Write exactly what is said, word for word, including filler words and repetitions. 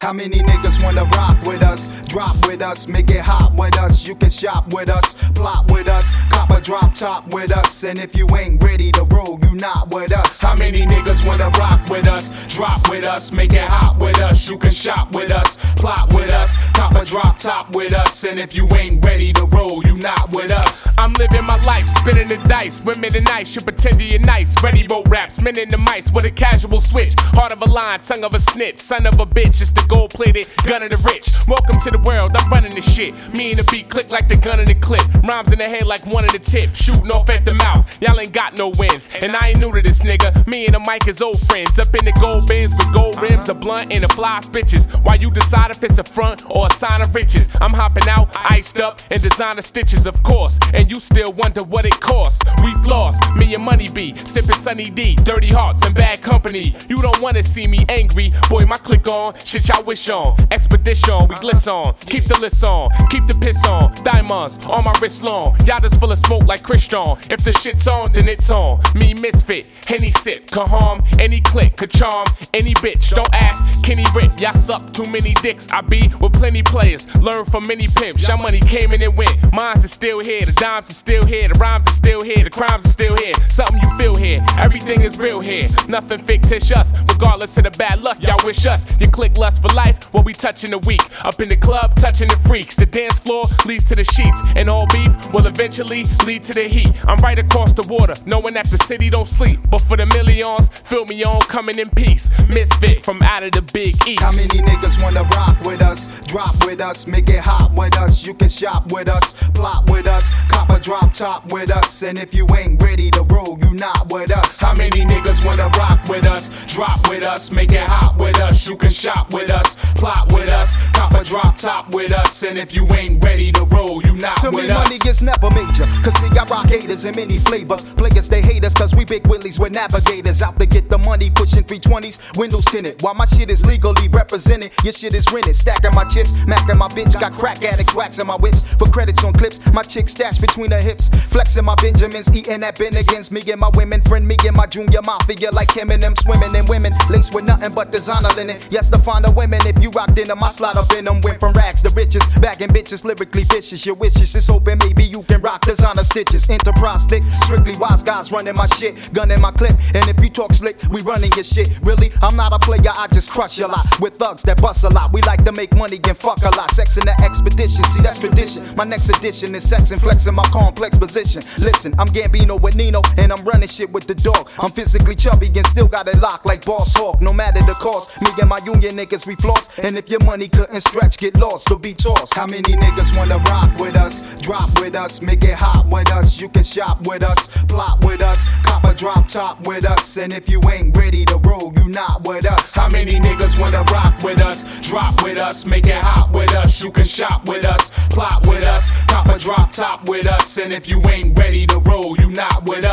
How many niggas wanna rock with us? Drop with us, make it hot with us. You can shop with us, plot with us, cop a drop top with us. And if you ain't ready to roll, you not with us. How many niggas wanna rock with us? Drop with us, make it hot with us. You can shop with us, plot with us, cop a drop top with us. And if you ain't ready to roll, you not with us. I'm living my life, spinning the dice. Women and nice, you pretend you're nice. Ready roll raps, men in the mice with a casual switch. Heart of a lion, tongue of a snitch. Son of a bitch, it's the gold plated gun of the rich. Welcome to the world, I'm running this shit. Me and the beat click like the gun in the clip. Rhymes in the head like one of the tip. Shooting off at the mouth, y'all ain't got no wins. And I ain't new to this nigga, me and the mic is old friends. Up in the gold bins with gold rims, a blunt and a fly bitches. While you decide if it's a front or a sign of riches. I'm hopping out, iced up, and designer stitches of course. And you still wonder what it costs. We floss, me and Money B, sipping Sunny D. Dirty hearts and bad company. You don't wanna see me angry, boy my click on. Shit y'all wish on. Expedition, we glisten. Keep the list on, keep the piss on. Diamonds on my wrist long. Y'all just full of smoke like Christian. If the shit's on, then it's on. Me misfit, Henny sip, can harm. Any click, could charm. Any bitch, don't ask, can he rip? Y'all suck too many dicks. I be with plenty players. Learn from many pimps. Y'all money came in and went. Mines is still here, the dimes are still here. The rhymes are still here, the crimes are still here. Something you feel here, everything is real here. Nothing fictitious, regardless of the bad luck. Y'all wish us, you click lust for life. What we touching the week, up in the club, touching the freaks. The dance floor leads to the sheets, and all beef will eventually lead to the heat. I'm right across the water, knowing that the city don't sleep. But for the millions, feel me on coming in peace. Misfit from out of the big east. How many niggas wanna rock with us? Drop with us, make it hot with us. You can shop with us, plot with us, cop a drop top with us. And if you ain't ready to roll, you not with us. How many niggas wanna rock with us? Drop with us, make it hot with us. You can shop with us, plot with us, cop a drop top with us. And if you ain't ready to roll, you not to with me, us. money gets never major, cause we got rock haters in many flavors. Players, they hate us cause we big willies, we're navigators. Out to get the money, pushing three twenties, windows tinted. While my shit is legally represented, your shit is rented. Stacking my chips, macking my bitch. Got crack addicts waxing my whips for credits on clips. My chick stashed between her hips, flexing my Benjamins, eating at Bennigan's. Me and my women friend, me and my junior mafia like him and them swimming in women. Laced with nothing but designer linen. Yes, the finer women, if you rocked in them, I slide up in them. Went from rags to riches, bagging bitches, lyrically vicious. Your wishes is hoping maybe you can rock designer stitches. Enterprise thick, strictly wise guys running my shit, gun in my clip. And if you talk slick, we running your shit. Really, I'm not a player, I just crush a lot. With thugs that bust a lot, we like to make money and fuck a lot. Sex in the expedition, see that's tradition. My next edition is sex and flexing my complex position. Listen, I'm Gambino with Nino, and I'm running shit with the dog. I'm physically chubby and still got it locked like Boss Hawk. No matter the cost, me and my union niggas we floss. And if your money couldn't stretch, get lost or be tossed. How many niggas wanna rock with us? Drop with us, make it hot with us. You can shop with us, plot with us, cop a drop top with us. And if you ain't ready to roll, you not with us. How many niggas wanna rock with us? Drop with us, make it hot with us. You can shop with us, plot with us, cop a drop top with us. And if you ain't ready to roll, you not with us.